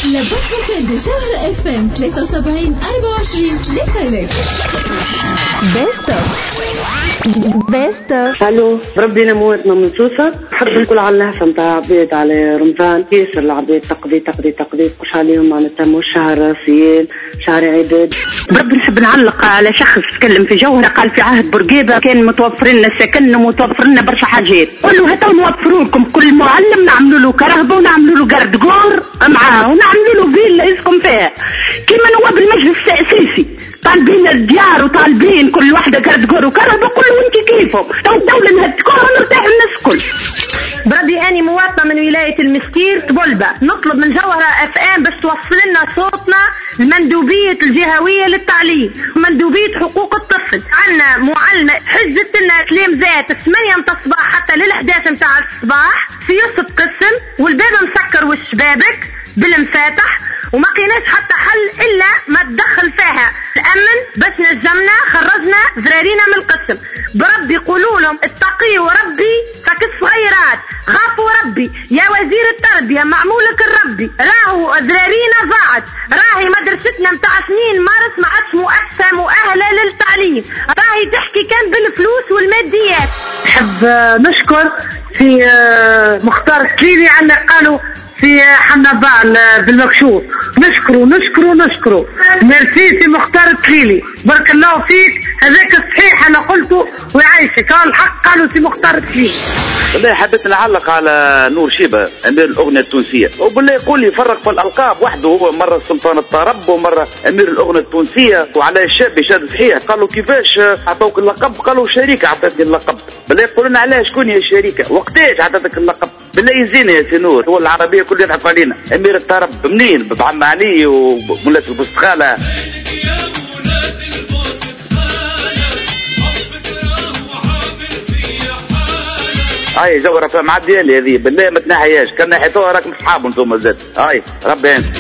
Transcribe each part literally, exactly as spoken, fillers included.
لبكة بجوهر اف ام ثلاثة وسبعين أربعة وعشرين ثلاثة آلاف. بيست اوف الو ربي نموتنا من سوسة. نحب نقول على اللهفة متاع عبيد على رمضان ياسر العبيد تقضي تقضي تقضي قش عليهم معناتها مش شهر صيام شهر عداد. بربي نحب نعلق على شخص تكلم في جوهرة قال في عهد بورقيبة كان متوفرين لنا سكن ومتوفرين لنا برشا حاجات. قولوا هاتوا نوفروا لكم كل معلم نعملوا له كرهبة ونعملوا له قرد قور معاه ونعملوا له فيلا يسكن فيها كما نواب المجلس التأسيسي طالبين الديار وطالبين كل واحدة قرد قور وكرهبة كله وانت كيفه تو الدولة انها تكون ونرتاح الناس كل. بربي اني مواطنة من ولاية المستير تبلبة نطلب من جوهرة اف ام باش توصل لنا صوتنا المندوبية الجهوية للتعليم مندوبية حقوق الطفل. عندنا معلمة حجت لنا كلام ذات ثمانية متاع الصباح حتى للحداث متاع الصباح في يوسف قسم والباب مسكر والشبابك بالمفاتح وما قيناش حتى حل الا ما تدخل فيها الامن بس نجمنا خرجنا زرارينا من القسم. بربي قولوا لهم اتقيوا ربي فك الصغيرات خافوا ربي يا وزير التربية معمولك الربي راهو زرارينا ضاعت راهي مدرستنا متاع سنين مارس ما عادش مؤسسة مؤهلة للتعليم راهي تحكي كان بالفلوس والماديات. نحب نشكر في مختار كليلي عنا قالوا في حنبال بالمكشوف نشكروا نشكروا نشكروا ميرسي في مختار كليلي بارك الله فيك هذاك الصحيح انا قلته ويعيشك قال الحق قالوا في مختار كليلي. بالله حبيت نعلق على نور شيبة امير الاغنيه التونسيه وبالله يقول لي يفرق في الالقاب وحده هو مره سلطان الطرب ومره امير الاغنيه التونسيه وعلى الشاب شاد صحيح قالوا كيفاش عطوك اللقب قالوا شريكه عطتني اللقب. بالله يقولوا لنا علاش شكون هي الشريكه وقتاش عطتك اللقب بالله يزينا يا سنور هو العربيه كل يضحك علينا. امير الطرب منين بعم علي ومولات البستخاله هاي جوهرة فهم عديالي هذه بالله ما تنحياش كان نحيتوها راكم صحاب انتم زاد هاي ربي انت.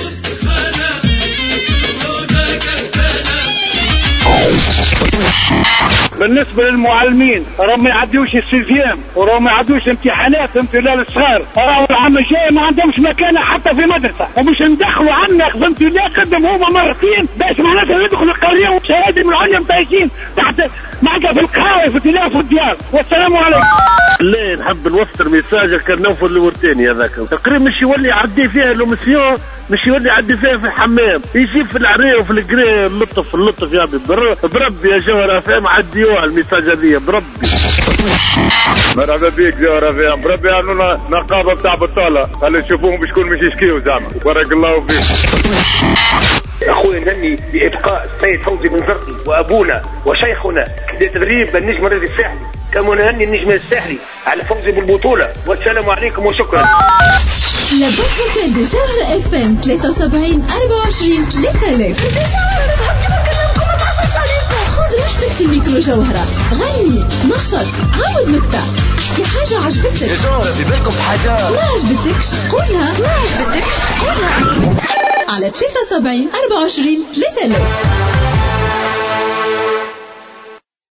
بالنسبة للمعلمين راهم ما يعديوش السيزيام وراهم ما يعديوش امتحانات امتلاء الصغار راهو العام الجاي ما عندهمش مكانة حتى في مدرسة ومش ندخلوا عنا فهمت لا قدم هما مرتين باش معناتها ندخل القرية وشهادة من العليا متايشين تحت معك في القهاوي في التلاف والديار. والسلام عليكم. لا نحب نوصل ميساج كان نوفل الورتاني هذاك تقريبا مش يولي يعدي فيها لومسيون مش يولي يعدي فيها في الحمام يجيب في العريه وفي القريه اللطف اللطف يا بربي يا جوهرة فهم عديوها الميساج هذه بربي. مرحبا بيك جوهرة فهم بربي عملونا نقابه بتاع بطاله خلي نشوفوهم بشكون مش يشكيو زعما بارك الله فيك. اخوي نهني بابقاء السيد فوزي بن زرقي وابونا وشيخنا لتدريب النجم الرياضي الساحلي كما نهني النجم الساحلي على فوزي بالبطوله. والسلام عليكم وشكرا. لبكة بجوهر اف ام ثلاثة وسبعين أربعة وعشرين ثلاثة آلاف. خذ راحتك في الميكرو جوهرة غني نشط عاود نكتة احكي حاجة عجبتك يا جوهرة في بالكم في حاجة ما عجبتكش قولها ما عجبتكش قولها على ثلاثة وسبعين أربعة وعشرين ثلاثة آلاف.